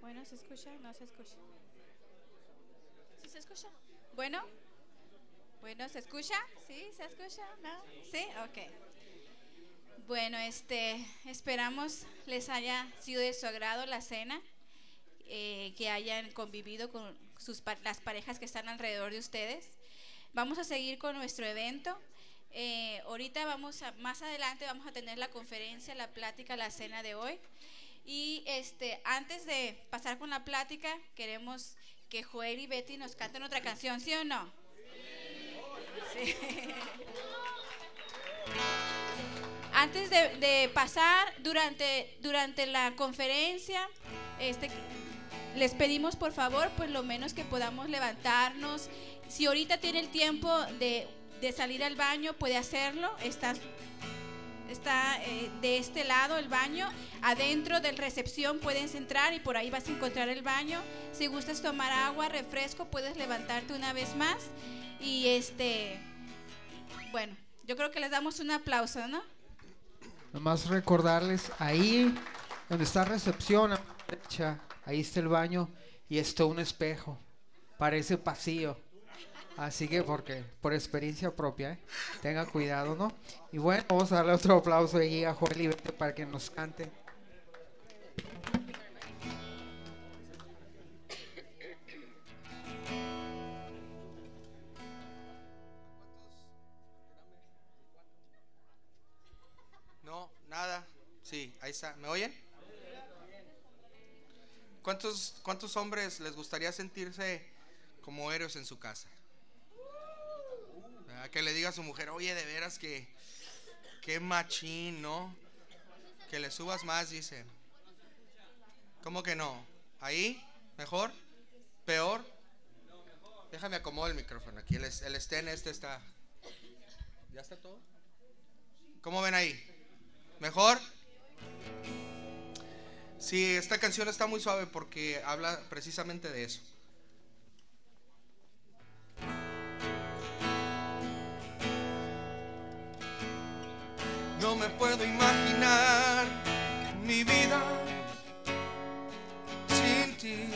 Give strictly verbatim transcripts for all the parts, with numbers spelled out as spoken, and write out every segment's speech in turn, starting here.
Bueno, ¿se escucha? No se escucha. ¿Sí se escucha? Bueno. Bueno, ¿se escucha? ¿Sí? ¿Se escucha? ¿No? ¿Sí? Ok. Bueno, este, esperamos les haya sido de su agrado la cena, eh, que hayan convivido con sus, las parejas que están alrededor de ustedes. Vamos a seguir con nuestro evento. Eh, ahorita vamos a, más adelante vamos a tener la conferencia, la plática, la cena de hoy. Y este, antes de pasar con la plática, queremos que Joel y Betty nos canten otra canción, ¿sí o no? Sí. Antes de, de pasar, durante, durante la conferencia, este, les pedimos por favor, pues lo menos que podamos levantarnos. Si ahorita tiene el tiempo de, de salir al baño, puede hacerlo. Está, está eh, de este lado el baño. Adentro de la recepción puedes entrar y por ahí vas a encontrar el baño. Si gustas tomar agua, refresco, puedes levantarte una vez más. Y este, bueno, yo creo que les damos un aplauso, ¿no? Nomás recordarles, ahí donde está recepción, a la derecha, ahí está el baño y está un espejo. Parece pasillo. Así que, porque por experiencia propia, ¿eh? Tenga cuidado, ¿no? Y bueno, vamos a darle otro aplauso ahí a Joel y Betty para que nos cante. No, nada. Sí, ahí está. ¿Me oyen? ¿Cuántos, cuántos hombres les gustaría sentirse como héroes en su casa? ¿Verdad? Que le diga a su mujer, oye, de veras que qué machín, ¿no? Que le subas más, dice. ¿Cómo que no? ¿Ahí? ¿Mejor? ¿Peor? Déjame acomodar el micrófono aquí. El, el stand este está. ¿Ya está todo? ¿Cómo ven ahí? ¿Mejor? Sí, esta canción está muy suave porque habla precisamente de eso. No me puedo imaginar mi vida sin ti.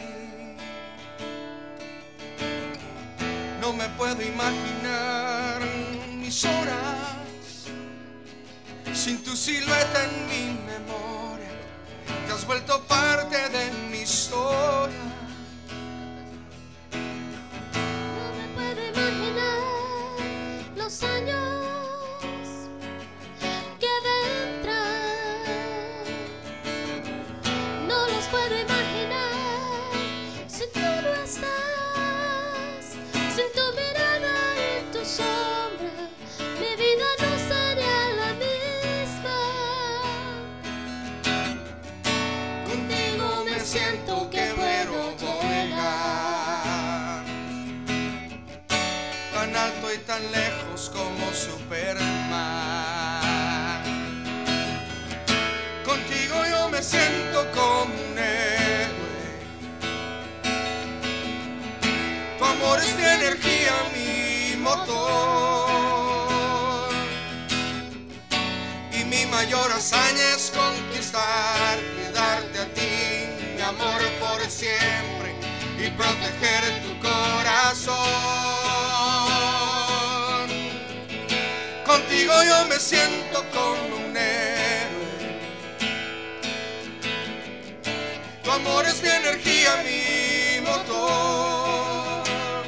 No me puedo imaginar mis horas sin tu silueta en mi memoria. Te has vuelto parte de mi historia. No me puedo imaginar los años que vendrán. No los puedo imaginar si tú no estás, sin tu mirada y tu sombra. Mi vida no sería la misma. Contigo me siento que puedo volar Tan alto y tan lejos como Superman. Contigo yo me siento como un héroe. Tu amor es mi energía, mi motor. Y mi mayor hazaña es conquistarte y darte a ti mi amor por siempre y proteger tu corazón. Contigo yo me siento como un héroe. Tu amor es mi energía, mi motor.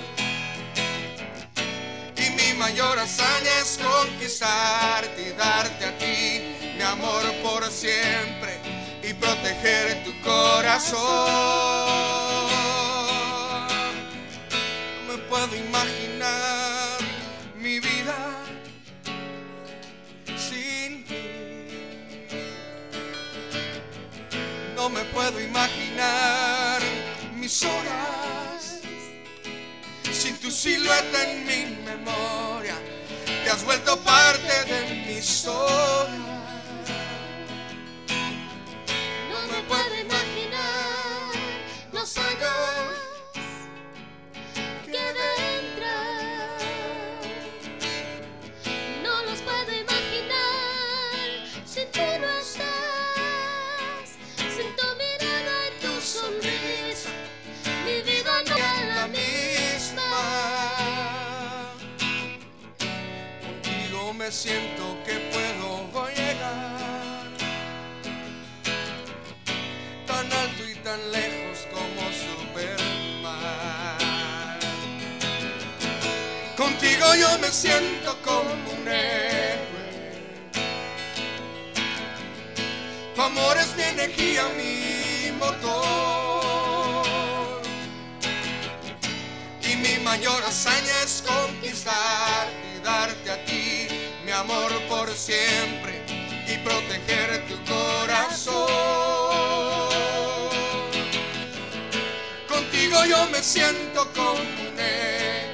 Y mi mayor hazaña es conquistarte y darte a ti mi amor por siempre y proteger tu corazón. No me puedo imaginar mi vida sin ti. No me puedo imaginar mis horas sin tu silueta en mi memoria. Te has vuelto parte de mi historia. No me puedo imaginar los años que vendrán. No los puedo imaginar si tú no estás, sin tu mirada y tu sonrisa. siento que puedo llegar tan alto y tan lejos como Superman. Contigo yo me siento como un héroe. Tu amor es mi energía, mi motor. Y mi mayor hazaña es conquistar y darte a ti mi amor por siempre y proteger tu corazón. Contigo yo me siento como un héroe.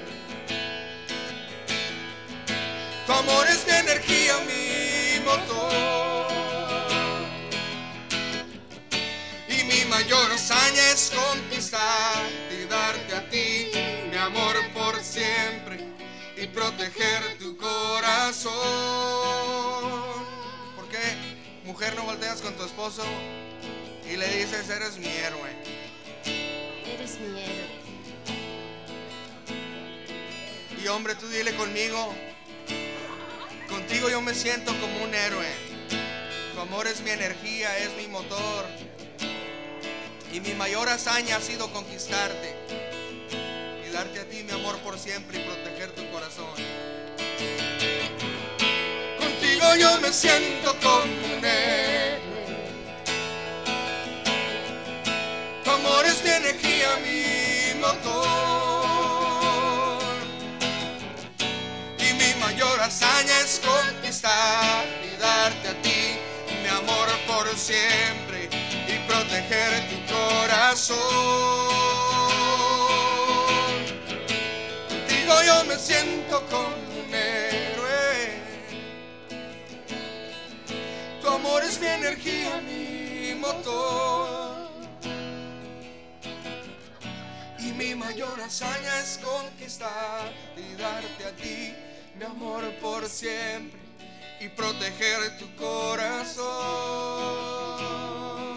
Tu amor es mi energía, mi motor. Y mi mayor hazaña es conquistar y darte a ti mi amor por siempre y proteger tu corazón. ¿Por qué, mujer, no volteas con tu esposo y le dices, eres mi héroe? Eres mi héroe. Y hombre, tú dile conmigo, contigo yo me siento como un héroe. Tu amor es mi energía, es mi motor. Y mi mayor hazaña ha sido conquistarte y darte a ti mi amor por siempre y proteger tu corazón. Contigo yo me siento como un héroe. Tu amor es mi energía, mi motor. Y mi mayor hazaña es conquistar y darte a ti mi amor por siempre y proteger tu corazón. Contigo yo me siento como un héroe. Tu amor es mi energía, mi motor. Y mi mayor hazaña es conquistar y darte a ti mi amor por siempre y proteger tu corazón.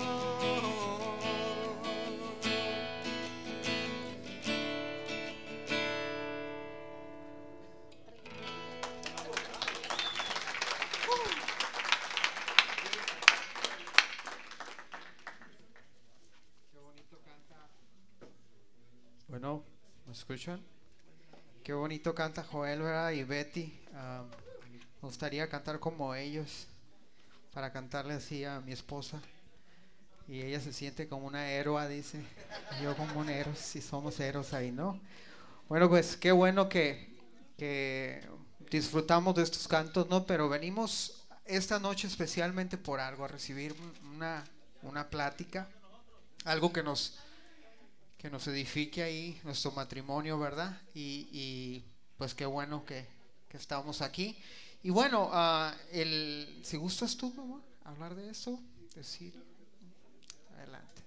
Bueno, ¿me escuchan? Qué bonito canta Joel, ¿verdad? Y Betty. Um, me gustaría cantar como ellos, para cantarle así a mi esposa. Y ella se siente como una héroe, dice. Y yo como un héroe, si somos héroes ahí, ¿no? Bueno, pues qué bueno que, que disfrutamos de estos cantos, ¿no? Pero venimos esta noche especialmente por algo, a recibir una, una plática, algo que nos... que nos edifique ahí nuestro matrimonio, ¿verdad? Y, y pues qué bueno que, que estamos aquí. Y bueno, uh, el, si gustas tú, mamá, hablar de esto, decir, adelante.